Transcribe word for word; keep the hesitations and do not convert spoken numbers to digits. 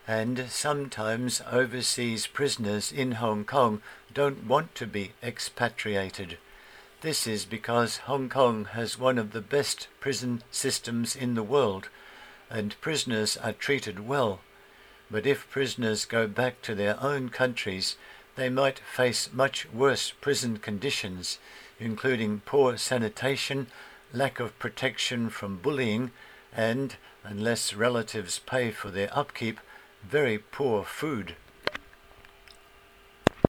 and sometimes overseas prisoners in Hong Kong don't want to be expatriated. This is because Hong Kong has one of the best prison systems in the world, and prisoners are treated well. But if prisoners go back to their own countries, they might face much worse prison conditions, including poor sanitation, lack of protection from bullying, and, unless relatives pay for their upkeep, very poor food.